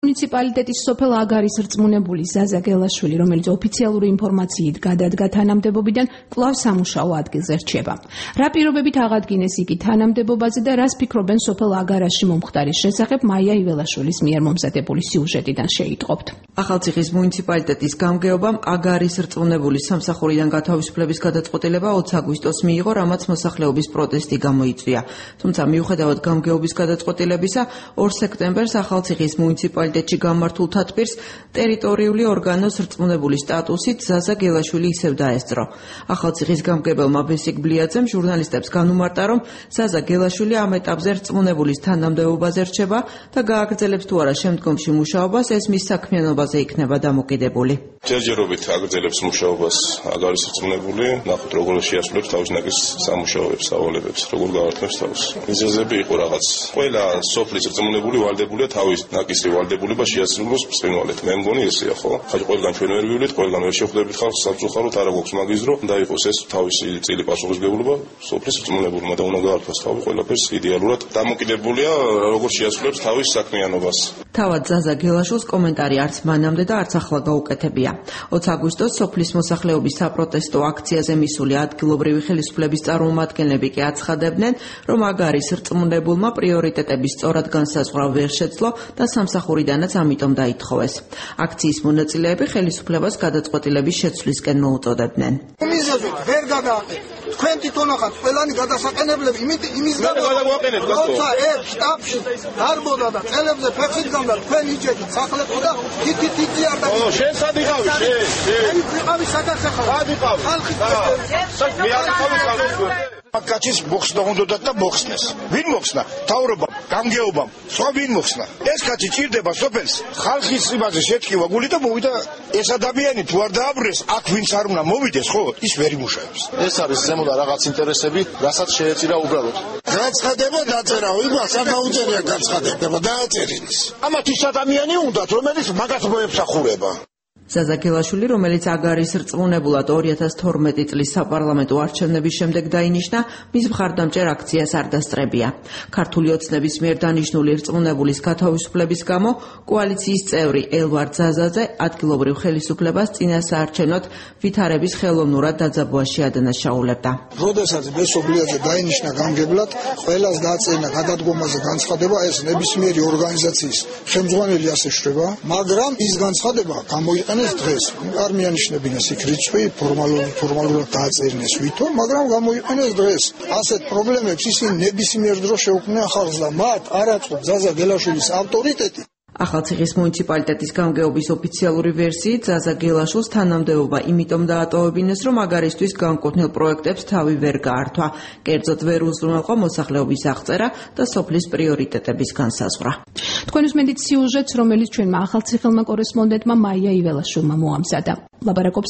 მუნიციპალიტეტის სოფელ აგარის რწმუნებული ზაზა გელაშვილი, რომელიც ოფიციალური ინფორმაციით გადადგა თანამდებობიდან, კვლავ სამუშაო ადგილზე რჩება. რა პირობებით აღადგინეს იგი თანამდებობაზე და რას ფიქრობენ სოფელ აგარაში მომხდარის შესახებ, მაია იველაშვილის მიერ მომზადებული სიუჟეტიდან შეიტყობთ. ახალციხის მუნიციპალიტეტის გამგეობამ აგარის რწმუნებული სამსახურიდან გათავისუფლების გადაწყვეტილება 20 აგვისტოს მიიღო, რამაც მოსახლეობის პროტესტი გამოიწვია. თუმცა მიუხედავად გამგეობის გადაწყვეტილებისა, 2 სექტემბერს ახალციხის მუნიციპალიტეტში გამართულ თათბირს ტერიტორიული ორგანოს რწმუნებული სტატუსით ზაზა გელაშვილი ისევ დაესწრო. ახალციხის გამგებელმა ბესიკ ბლიაძემ ჟურნალისტებს განუმარტა, რომ ზაზა გელაშვილი ამ ეტაპზე რწმუნებულის თანამდებობაზე რჩება და გააგრძელებს თუ არა შემდგომში მუშაობას, ეს მის საქმიანობაზე იქნება დამოკიდებული. ჯერჯერობით აგრძელებს მუშაობას აგარის რწმუნებული, ნახოთ როგორ შეასრულებს თავის ნაკის სამუშაოებს, სავალებებს, როგორ გაართმევს თავს. მიზეზები იყო რაღაც. ყველა სოფლის რწმუნებული ვალდებულია თავის ნაკის ვალდებულება შეასრულოს ბრწყინვალედ. მე მგონი ესეა, ხო? ხაჭ ყველგან ჩვენ ვერ ვივლით, ყველგან ვერ შეხვდებით ხალხს, სამწუხაროდ არა გვაქვს მაგის დრო და იყოს ეს თავისი წილი პასუხისმგებლობა სოფლის რწმუნებულმა და უნდა გაართვას თავი ყველაფერს იდეალურად დამოკიდებულია როგორ შეასრულებს თავის საქმიანობას. თავად ზაზა გელაშვილს კომენტარი არც მანამდე და არც ახლა გაუკეთებია. 20 აგვისტოს სოფლის მოსახლეობის საპროტესტო აქციაზე მისული ადგილობრივი ხელისუფლების წარმომადგენლები კი აცხადებდნენ, რომ აგარის რწმუნებულმა პრიორიტეტების სწორად განსაზღვრა ვერ შეძლო და სამსახურიდანაც ამიტომ დაითხოვეს. აქციის მონაწილეები ხელისუფლებას გადაწყვეტილების შეცვლისკენ მოუწოდებდნენ. მიზეზით ვერ გადააყენეთ. თქვენ თვითონ ახაც ყველანი გადასაყენებლები იმის გადაგვაყენეთ, როცა ერთ შტაბში დარბოდა და წელებზე ფეხით გამდა თქვენ იჯეკით სახლებო და თითი არ და შენ სად იყავი შენ ვიყავი სადაც ახლა ხალხის პრეზიდენტი მე არ ვიყავი ხალხის კაცის მოხსნა უნდა და მოხსნეს. ვინ მოხსნა? თავრობა, გამგეობამ. სხვა ვინ მოხსნა? ეს კაცი ჭირდება სოფელს. ხალხის იმაზე შეთქივა გული და მოვიდა ეს ადამიანი თუ არ დააბრუნეს, აქ ვინც არ უნდა მოვიდეს, ხო? ის ვერ იმუშავებს. ეს არის ზემოდან რაღაც ინტერესები, რასაც შეეწირა უბრალოდ. გაცხადება დაწერა, იმას არ დაუწერია გაცხადება, დააწერინის. ამათ ის ადამიანი უნდათ, რომელიც მაგას მოემსახურება. ზაზა გელაშვილი, რომელიც აგარის რწმუნებულად 2012 წლის საპარლამენტო არჩევნების შემდეგ დაინიშნა, მის მხარდამჭერ აქციას არ დასწრებია. ქართული ოცნების მიერ დანიშნული რწმუნებულის გათავისუფლების გამო კოალიციის წევრი ელვარ ზაზაძე ადგილობრივ ხელისუფლებას წინასაარჩევნოდ ვითარების ხელოვნურად დაძაბვაში ადანაშაულებდა. როდესაც ბესო ბლიაძე დაინიშნა გამგებლად, ყველას დააწერინა გადადგომაზე განცხადება, ეს ნებისმიერი ორგანიზაციის ხელმძღვანელი ასე შვება, მაგრამ ის განცხადება გამოიყენა დღეს არ მიანიშნებინეს იქ რიცხვი ფორმალურად დააწერინეს ვითომ, მაგრამ გამოიყენეს დღეს. ასეთ პრობლემებს ისინი ნებისმიერ დროს შეუქმნიან ხალხს და მათ არ აწყობ ზაზა გელაშვილის ავტორიტეტი. ახალციხის მუნიციპალიტეტის გამგეობის ოფიციალური ვერსიით ზაზა გელაშვილს თანამდებობა იმიტომ დაატოვებინეს, რომ აგარისთვის განკუთვნილ პროექტებს თავი ვერ გაართვა. კერძოდ ვერ უზრუნველყო მოსახლეობის აღწერა და სოფლის პრიორიტეტების განსაზღვრა. თქვენ უსმენთ სიუჟეტს, რომელიც ჩვენმა ახალციხელმა კორესპონდენტმა მაია იველაშვილმა მოამზადა. ლაპარაკობს